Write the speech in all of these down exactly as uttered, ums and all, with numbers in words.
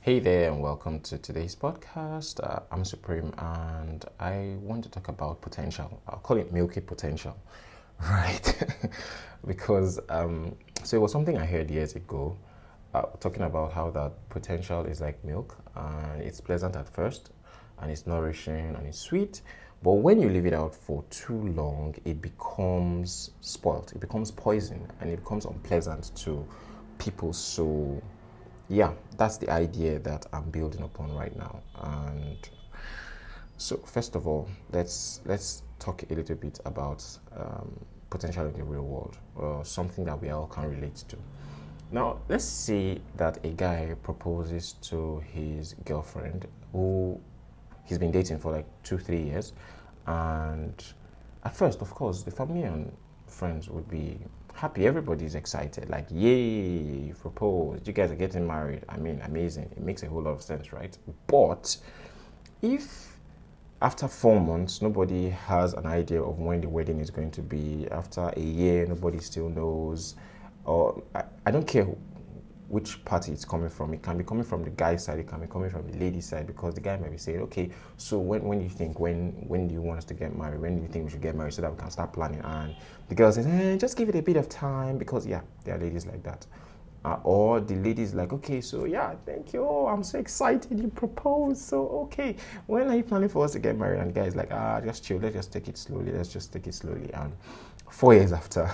Hey there, and welcome to today's podcast. Uh, I'm Supreme, and I want to talk about potential. I'll call it milky potential, right? because um, so it was something I heard years ago, uh, talking about how that potential is like milk, and it's pleasant at first, and it's nourishing and it's sweet. But when you leave it out for too long, it becomes spoiled. It becomes poison, and it becomes unpleasant to people. So yeah, that's the idea that I'm building upon right now. And so first of all, let's let's talk a little bit about um, potential in the real world, or something that we all can relate to. Now, let's say that a guy proposes to his girlfriend who he's been dating for like two, three years, and at first, of course, the family and friends would be happy. Everybody's excited, like, yay, you proposed, you guys are getting married. I mean, amazing. It makes a whole lot of sense, right? But if after four months nobody has an idea of when the wedding is going to be, after a year nobody still knows, or I, I don't care which party it's coming from. It can be coming from the guy's side, it can be coming from the lady's side, because the guy might be saying, okay, so when when do you think, when when do you want us to get married? When do you think we should get married so that we can start planning? And the girl says, eh, just give it a bit of time, because yeah, there are ladies like that. Uh, or the lady's like, okay, so yeah, thank you. Oh, I'm so excited you proposed. So okay, when are you planning for us to get married? And the guy's like, ah, just chill. Let's just take it slowly. Let's just take it slowly. And four years after,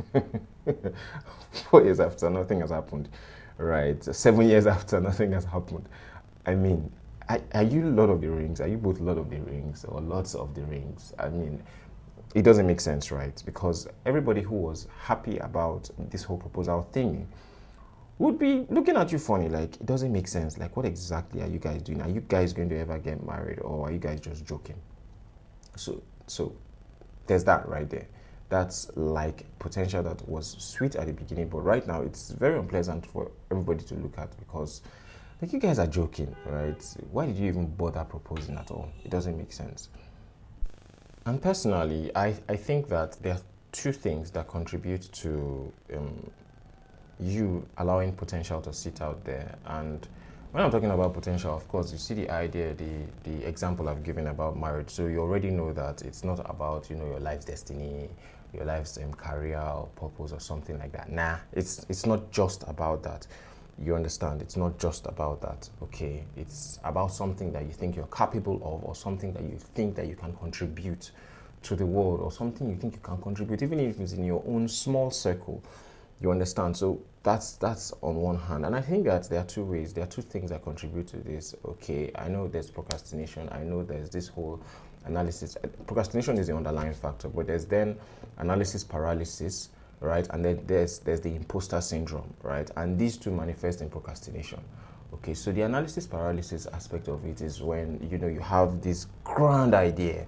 four years after, nothing has happened. Right, seven years after, nothing has happened. I mean, are, are you Lord of the Rings? Are you both Lord of the Rings or Lords of the Rings? I mean, it doesn't make sense, right? Because everybody who was happy about this whole proposal thing would be looking at you funny, like, it doesn't make sense. Like, what exactly are you guys doing? Are you guys going to ever get married, or are you guys just joking? So, so there's that right there. That's like potential that was sweet at the beginning, but right now it's very unpleasant for everybody to look at, because like, you guys are joking, right? Why did you even bother proposing at all? It doesn't make sense. And personally, I, I think that there are two things that contribute to um, you allowing potential to sit out there. And when I'm talking about potential, of course, you see the idea, the the example I've given about marriage. So you already know that it's not about, you know, your life's destiny, your life's um, career or purpose or something like that. Nah, it's it's not just about that. You understand? It's not just about that. Okay, it's about something that you think you're capable of, or something that you think that you can contribute to the world, or something you think you can contribute, even if it's in your own small circle. You understand? So that's that's on one hand. And I think that there are two ways, there are two things that contribute to this. Okay, I know there's procrastination. I know there's this whole analysis. Procrastination is the underlying factor, but there's then analysis paralysis, right? And then there's there's the imposter syndrome, right? And these two manifest in procrastination. Okay, so the analysis paralysis aspect of it is when, you know, you have this grand idea,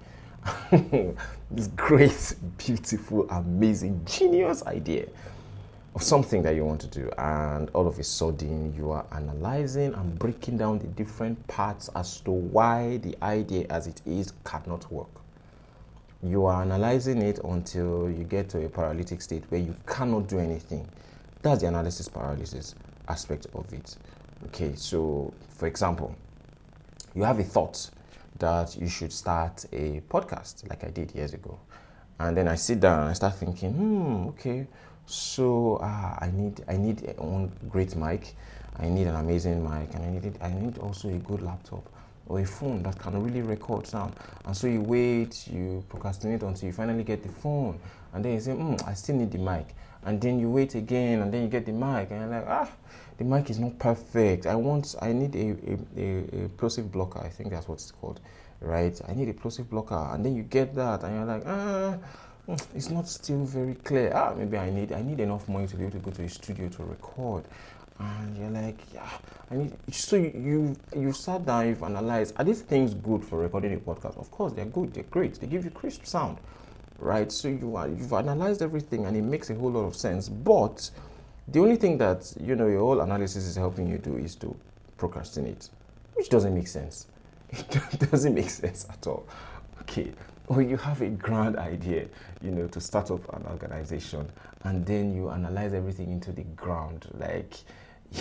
this great, beautiful, amazing, genius idea of something that you want to do, and all of a sudden you are analyzing and breaking down the different parts as to why the idea as it is cannot work. You are analyzing it until you get to a paralytic state where you cannot do anything. That's the analysis paralysis aspect of it. Okay, so for example, you have a thought that you should start a podcast like I did years ago, and then I sit down and I start thinking, hmm, okay, so uh, I need I need one great mic, I need an amazing mic, and I need I need also a good laptop or a phone that can really record sound. And so you wait, you procrastinate until you finally get the phone, and then you say, hmm, I still need the mic, and then you wait again, and then you get the mic, and you're like, ah, the mic is not perfect. I want I need a a, a, a plosive blocker. I think that's what it's called, right? I need a plosive blocker, and then you get that, and you're like, ah, it's not still very clear. Ah, maybe I need I need enough money to be able to go to a studio to record. And you're like, yeah, I need. So you you, you sat down, you've analyzed, are these things good for recording a podcast? Of course, they're good, they're great, they give you crisp sound, right? So you are you've analyzed everything, and it makes a whole lot of sense. But the only thing that, you know, your whole analysis is helping you do is to procrastinate, which doesn't make sense. It doesn't make sense at all. Okay, or you have a grand idea, you know, to start up an organization, and then you analyze everything into the ground, like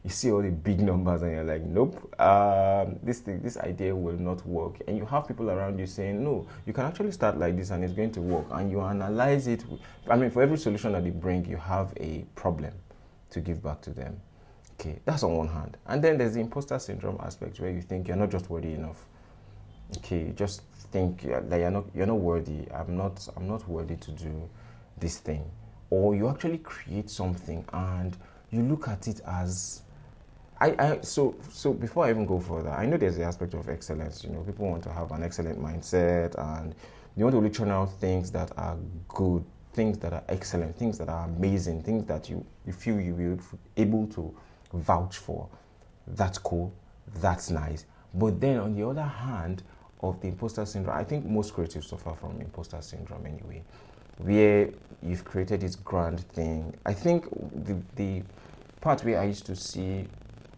you see all the big numbers and you're like, nope, um, this thing, this idea will not work. And you have people around you saying, no, you can actually start like this and it's going to work. And you analyze it. I mean, for every solution that they bring, you have a problem to give back to them. Okay, that's on one hand. And then there's the imposter syndrome aspect where you think you're not just worthy enough. Okay, you just think that you're not you're not worthy. I'm not I'm not worthy to do this thing. Or you actually create something and you look at it as I, I so so before I even go further, I know there's the aspect of excellence. You know, people want to have an excellent mindset and they want to really churn out things that are good, things that are excellent, things that are amazing, things that you, you feel you'll be able to vouch for. That's cool, that's nice. But then on the other hand of the imposter syndrome, I think most creatives suffer from imposter syndrome anyway, where you've created this grand thing. I think the, the part where I used to see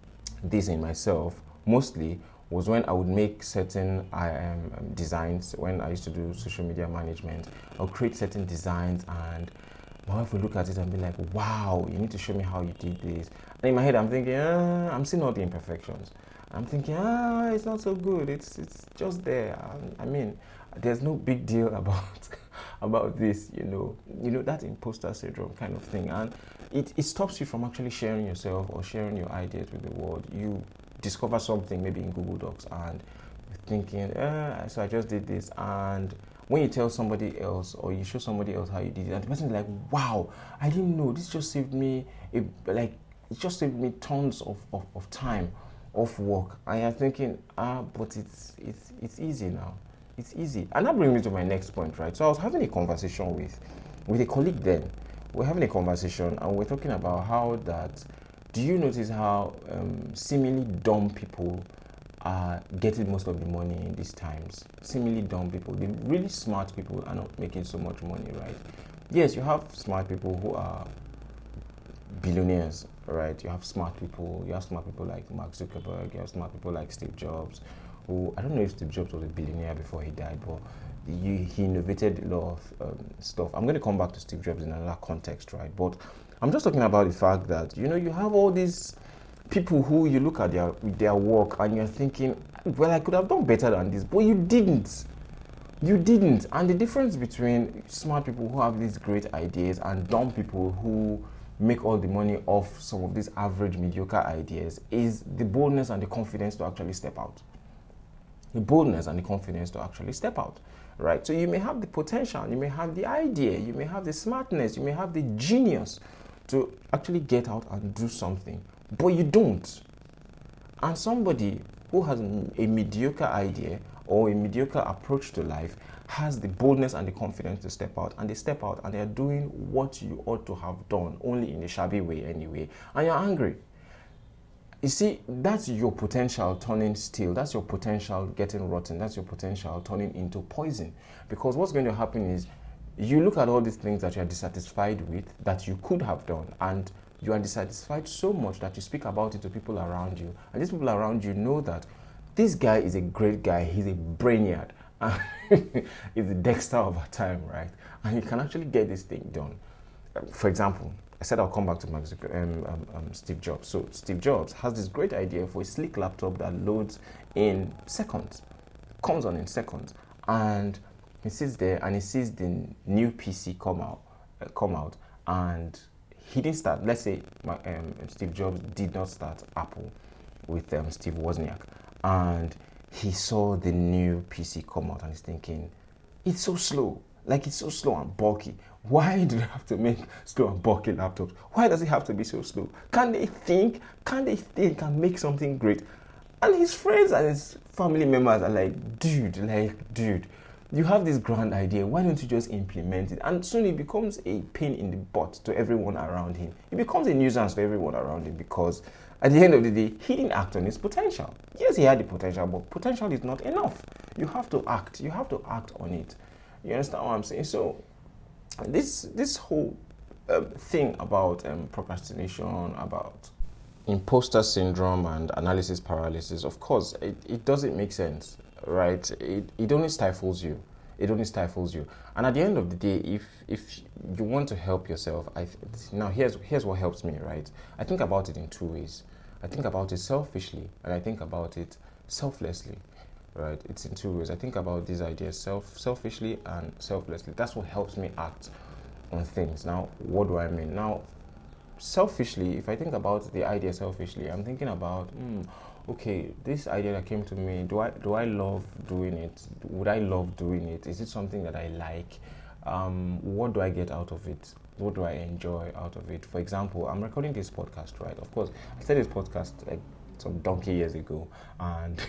this in myself mostly was when I would make certain um, designs. When I used to do social media management, I would create certain designs and my wife would look at it and be like, wow, you need to show me how you did this. And in my head, I'm thinking, ah, I'm seeing all the imperfections. I'm thinking, ah, it's not so good. It's it's just there. I mean, there's no big deal about about this, you know. You know, that imposter syndrome kind of thing. And it, it stops you from actually sharing yourself or sharing your ideas with the world. You discover something maybe in Google Docs and you're thinking, ah, so I just did this. And when you tell somebody else or you show somebody else how you did it, and the person is like, wow, I didn't know, this just saved me, a, like, it just saved me tons of, of, of time, of work. And you're thinking, ah, but it's, it's, it's easy now. It's easy. And that brings me to my next point, right? So I was having a conversation with, with a colleague then. We're having a conversation and we're talking about how that, do you notice how um, seemingly dumb people are getting most of the money in these times? Seemingly dumb people, the really smart people are not making so much money, right? Yes, you have smart people who are billionaires, right? You have smart people, you have smart people like Mark Zuckerberg, you have smart people like Steve Jobs, who, I don't know if Steve Jobs was a billionaire before he died, but he, he innovated a lot of um, stuff. I'm going to come back to Steve Jobs in another context, right? But I'm just talking about the fact that, you know, you have all these people who you look at their their work and you're thinking, well, I could have done better than this, but you didn't. You didn't. And the difference between smart people who have these great ideas and dumb people who make all the money off some of these average, mediocre ideas is the boldness and the confidence to actually step out. The boldness and the confidence to actually step out, right? So you may have the potential, you may have the idea, you may have the smartness, you may have the genius to actually get out and do something, but you don't. And somebody who has a mediocre idea or a mediocre approach to life has the boldness and the confidence to step out, and they step out and they're doing what you ought to have done, only in a shabby way anyway, and you're angry. You see, that's your potential turning stale. That's your potential getting rotten. That's your potential turning into poison. Because what's going to happen is you look at all these things that you are dissatisfied with that you could have done, and you are dissatisfied so much that you speak about it to people around you. And these people around you know that this guy is a great guy. He's a brainiac. He's the Dexter of our time, right? And he can actually get this thing done. For example, I said I'll come back to Mark Zucker, um, um, um, Steve Jobs. So Steve Jobs has this great idea for a sleek laptop that loads in seconds, comes on in seconds, and he sits there and he sees the new P C come out, uh, come out, and he didn't start. Let's say my, um, Steve Jobs did not start Apple with um, Steve Wozniak, and he saw the new P C come out, and he's thinking, it's so slow. Like, it's so slow and bulky. Why do they have to make slow and bulky laptops? Why does it have to be so slow? Can they think? Can they think and make something great? And his friends and his family members are like, dude, like, dude, you have this grand idea. Why don't you just implement it? And soon it becomes a pain in the butt to everyone around him. It becomes a nuisance to everyone around him because at the end of the day, he didn't act on his potential. Yes, he had the potential, but potential is not enough. You have to act. You have to act on it. You understand what I'm saying? So this this whole uh, thing about um, procrastination, about imposter syndrome and analysis paralysis, of course, it, it doesn't make sense, right? It, it only stifles you. It only stifles you. And at the end of the day, if if you want to help yourself, I now here's here's what helps me, right? I think about it in two ways. I think about it selfishly and I think about it selflessly. Right? It's in two ways. I think about these ideas self selfishly and selflessly. That's what helps me act on things. Now, what do I mean? Now, selfishly, if I think about the idea selfishly, I'm thinking about, mm, okay, this idea that came to me, do I do I love doing it? Would I love doing it? Is it something that I like? Um, what do I get out of it? What do I enjoy out of it? For example, I'm recording this podcast, right? Of course, I started this podcast like some donkey years ago, and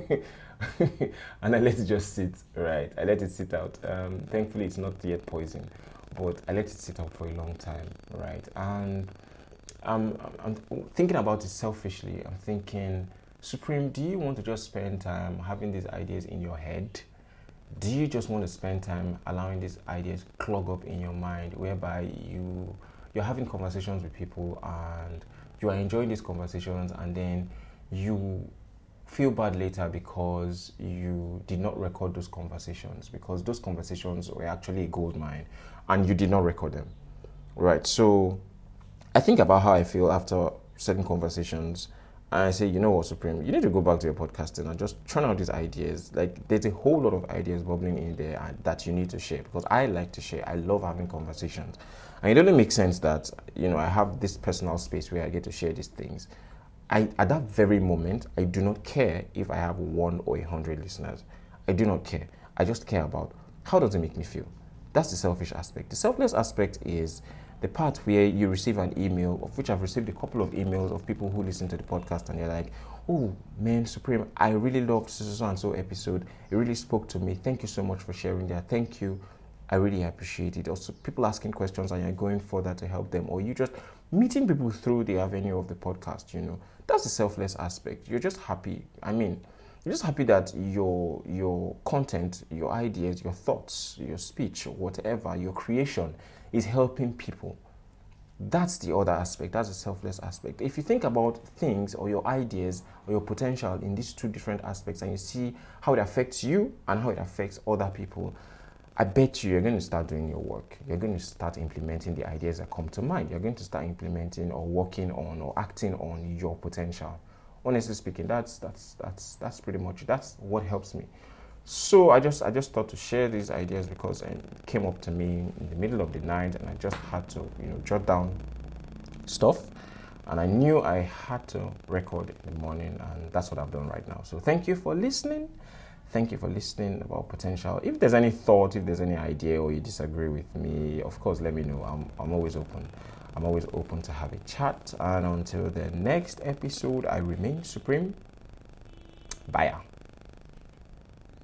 and I let it just sit, right? I let it sit out. Um, thankfully, it's not yet poison, but I let it sit out for a long time, right? And I'm, I'm thinking about it selfishly. I'm thinking, Supreme, do you want to just spend time having these ideas in your head? Do you just want to spend time allowing these ideas clog up in your mind, whereby you you're having conversations with people and you are enjoying these conversations, and then you feel bad later because you did not record those conversations, because those conversations were actually a gold mine and you did not record them, right? So I think about how I feel after certain conversations, and I say, you know what, Supreme, you need to go back to your podcasting and just churn out these ideas. Like, there's a whole lot of ideas bubbling in there that you need to share, because I like to share. I love having conversations. And it doesn't make sense that, you know, I have this personal space where I get to share these things. I, at that very moment, I do not care if I have one or a hundred listeners. I do not care. I just care about how does it make me feel. That's the selfish aspect. The selfless aspect is the part where you receive an email, of which I've received a couple of emails of people who listen to the podcast, and they're like, oh man, Supreme, I really loved so and so episode. It really spoke to me. Thank you so much for sharing that. Thank you. I really appreciate it. Also, people asking questions and you're going further to help them, or you just meeting people through the avenue of the podcast, you know. That's the selfless aspect. You're just happy. I mean, you're just happy that your your content, your ideas, your thoughts, your speech, whatever, your creation is helping people. That's the other aspect. That's the selfless aspect. If you think about things or your ideas or your potential in these two different aspects, and you see how it affects you and how it affects other people, I bet you you're going to start doing your work. You're going to start implementing the ideas that come to mind. You're going to start implementing or working on or acting on your potential. Honestly speaking, that's that's that's that's pretty much that's what helps me. So I just I just thought to share these ideas because it came up to me in the middle of the night, and I just had to, you know, jot down stuff, and I knew I had to record in the morning, and that's what I've done right now. So thank you for listening. Thank you for listening about potential. If there's any thought, if there's any idea, or you disagree with me, of course, let me know. I'm I'm always open. I'm always open to have a chat. And until the next episode, I remain Supreme. Bye.